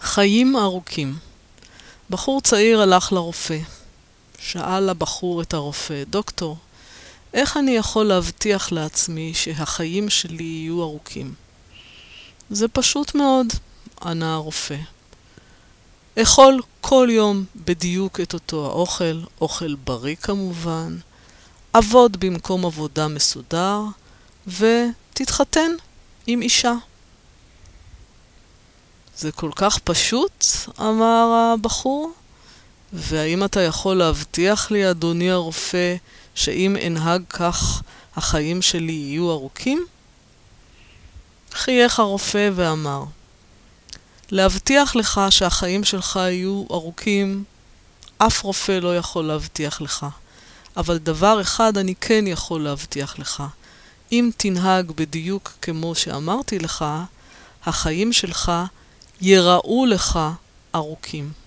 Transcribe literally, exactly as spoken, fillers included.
חיים ארוכים. בחור צעיר הלך לרופא. שאל הבחור את הרופא, דוקטור, איך אני יכול להבטיח לעצמי שהחיים שלי יהיו ארוכים? זה פשוט מאוד, ענה הרופא. אכול כל יום בדיוק את אותו האוכל, אוכל בריא כמובן, עבוד במקום עבודה מסודר, ותתחתן עם אישה. זה כל כך פשוט, אמר הבחור. והאם אתה יכול להבטיח לי, אדוני הרופא, שאם אנהג כך, החיים שלי יהיו ארוכים? חייך הרופא ואמר, להבטיח לך שהחיים שלך יהיו ארוכים, אף רופא לא יכול להבטיח לך. אבל דבר אחד אני כן יכול להבטיח לך. אם תנהג בדיוק כמו שאמרתי לך, החיים שלך יראו לך ארוכים.